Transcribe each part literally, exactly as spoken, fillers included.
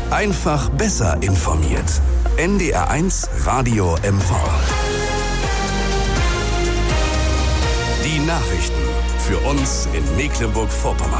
Einfach besser informiert. N D R eins Radio M V. Die Nachrichten für uns in Mecklenburg-Vorpommern.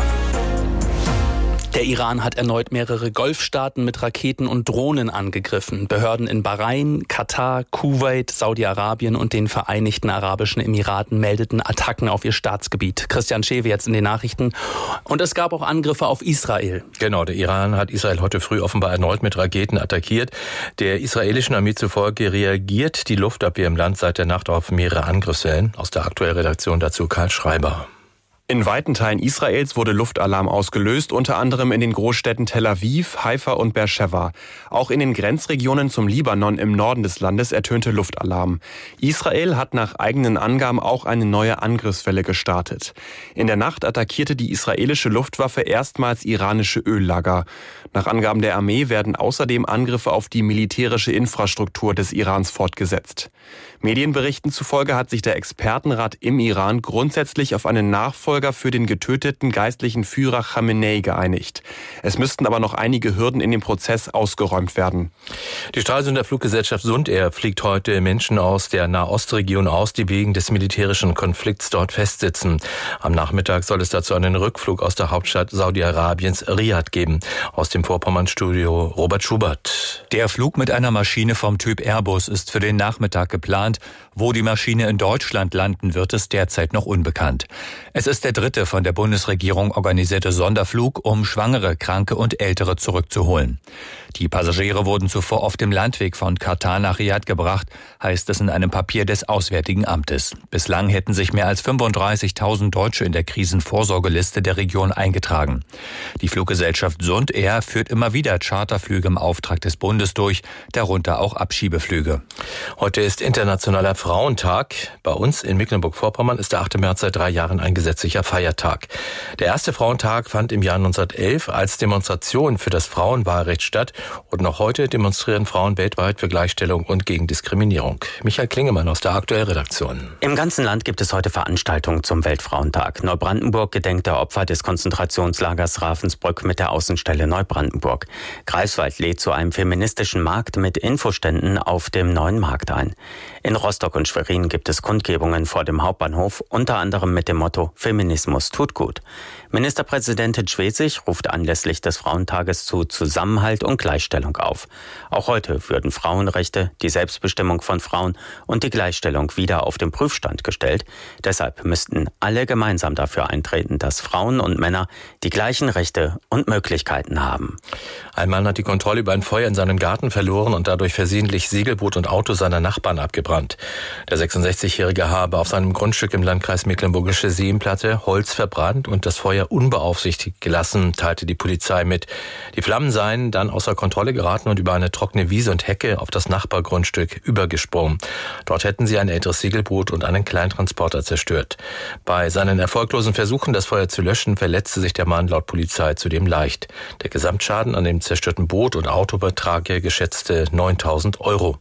Der Iran hat erneut mehrere Golfstaaten mit Raketen und Drohnen angegriffen. Behörden in Bahrain, Katar, Kuwait, Saudi-Arabien und den Vereinigten Arabischen Emiraten meldeten Attacken auf ihr Staatsgebiet. Christian Schewe jetzt in den Nachrichten. Und es gab auch Angriffe auf Israel. Genau, der Iran hat Israel heute früh offenbar erneut mit Raketen attackiert. Der israelischen Armee zufolge reagiert die Luftabwehr im Land seit der Nacht auf mehrere Angriffswellen. Aus der aktuellen Redaktion dazu Karl Schreiber. In weiten Teilen Israels wurde Luftalarm ausgelöst, unter anderem in den Großstädten Tel Aviv, Haifa und Beersheva. Auch in den Grenzregionen zum Libanon im Norden des Landes ertönte Luftalarm. Israel hat nach eigenen Angaben auch eine neue Angriffswelle gestartet. In der Nacht attackierte die israelische Luftwaffe erstmals iranische Öllager. Nach Angaben der Armee werden außerdem Angriffe auf die militärische Infrastruktur des Irans fortgesetzt. Medienberichten zufolge hat sich der Expertenrat im Iran grundsätzlich auf einen Nachfolger für den getöteten geistlichen Führer Khamenei geeinigt. Es müssten aber noch einige Hürden in dem Prozess ausgeräumt werden. Die Stralsunder Fluggesellschaft Sundair fliegt heute Menschen aus der Nahostregion aus, die wegen des militärischen Konflikts dort festsitzen. Am Nachmittag soll es dazu einen Rückflug aus der Hauptstadt Saudi-Arabiens Riad geben. Aus dem Vorpommern-Studio Robert Schubert. Der Flug mit einer Maschine vom Typ Airbus ist für den Nachmittag geplant. Wo die Maschine in Deutschland landen wird, ist derzeit noch unbekannt. Es ist der dritte von der Bundesregierung organisierte Sonderflug, um Schwangere, Kranke und Ältere zurückzuholen. Die Passagiere wurden zuvor auf dem Landweg von Katar nach Riad gebracht, heißt es in einem Papier des Auswärtigen Amtes. Bislang hätten sich mehr als fünfunddreißigtausend Deutsche in der Krisenvorsorgeliste der Region eingetragen. Die Fluggesellschaft Sundair führt immer wieder Charterflüge im Auftrag des Bundes durch, darunter auch Abschiebeflüge. Heute ist Internationaler Frauentag. Bei uns in Mecklenburg-Vorpommern ist der achte März seit drei Jahren ein gesetzlicher Feiertag. Der erste Frauentag fand im Jahr neunzehnhundertelf als Demonstration für das Frauenwahlrecht statt. Und noch heute demonstrieren Frauen weltweit für Gleichstellung und gegen Diskriminierung. Michael Klingemann aus der aktuellen Redaktion. Im ganzen Land gibt es heute Veranstaltungen zum Weltfrauentag. Neubrandenburg gedenkt der Opfer des Konzentrationslagers Ravensbrück mit der Außenstelle Neubrandenburg. Greifswald lädt zu einem feministischen Markt mit Infoständen auf dem neuen Markt ein. In Rostock und Schwerin gibt es Kundgebungen vor dem Hauptbahnhof, unter anderem mit dem Motto Feminismus tut gut. Ministerpräsidentin Schwesig ruft anlässlich des Frauentages zu Zusammenhalt und Gleichstellung auf. Auch heute würden Frauenrechte, die Selbstbestimmung von Frauen und die Gleichstellung wieder auf den Prüfstand gestellt. Deshalb müssten alle gemeinsam dafür eintreten, dass Frauen und Männer die gleichen Rechte und Möglichkeiten haben. Ein Mann hat die Kontrolle über ein Feuer in seinem Garten verloren und dadurch versehentlich Segelboot und Auto seiner Nachbarn abgebrannt. Der sechsundsechzigjährige habe auf seinem Grundstück im Landkreis Mecklenburgische Seenplatte Holz verbrannt und das Feuer unbeaufsichtigt gelassen, teilte die Polizei mit. Die Flammen seien dann außer Kontrolle geraten und über eine trockene Wiese und Hecke auf das Nachbargrundstück übergesprungen. Dort hätten sie ein älteres Segelboot und einen Kleintransporter zerstört. Bei seinen erfolglosen Versuchen, das Feuer zu löschen, verletzte sich der Mann laut Polizei zudem leicht. Der Gesamtschaden an dem zerstörten Boot und Auto betrage geschätzte neuntausend Euro.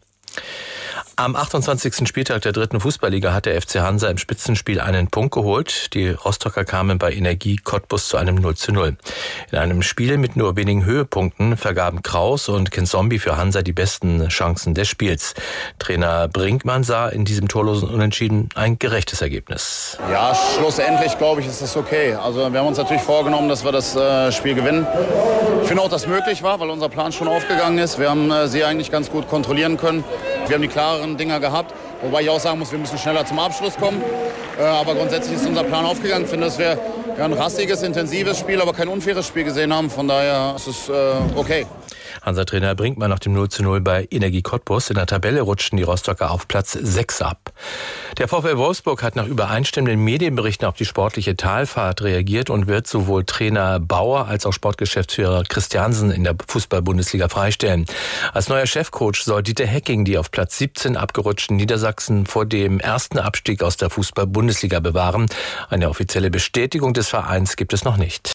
Am achtundzwanzigsten Spieltag der dritten Fußballliga hat der F C Hansa im Spitzenspiel einen Punkt geholt. Die Rostocker kamen bei Energie Cottbus zu einem null zu null. In einem Spiel mit nur wenigen Höhepunkten vergaben Kraus und Kinzombie für Hansa die besten Chancen des Spiels. Trainer Brinkmann sah in diesem torlosen Unentschieden ein gerechtes Ergebnis. Ja, schlussendlich glaube ich, ist das okay. Also wir haben uns natürlich vorgenommen, dass wir das äh, Spiel gewinnen. Ich finde auch, dass möglich war, weil unser Plan schon aufgegangen ist. Wir haben äh, sie eigentlich ganz gut kontrollieren können. Wir haben die klareren Dinger gehabt, wobei ich auch sagen muss, wir müssen schneller zum Abschluss kommen. Äh, aber grundsätzlich ist unser Plan aufgegangen. Ich finde, dass wir ja, ein rastiges, intensives Spiel, aber kein unfaires Spiel gesehen haben. Von daher ist es äh, okay. Hansa-Trainer Brinkmann nach dem null zu null bei Energie Cottbus. In der Tabelle rutschten die Rostocker auf Platz sechs ab. Der VfL Wolfsburg hat nach übereinstimmenden Medienberichten auf die sportliche Talfahrt reagiert und wird sowohl Trainer Bauer als auch Sportgeschäftsführer Christiansen in der Fußball-Bundesliga freistellen. Als neuer Chefcoach soll Dieter Hecking die auf Platz siebzehn abgerutschten Niedersachsen vor dem ersten Abstieg aus der Fußball-Bundesliga bewahren. Eine offizielle Bestätigung des Vereins gibt es noch nicht.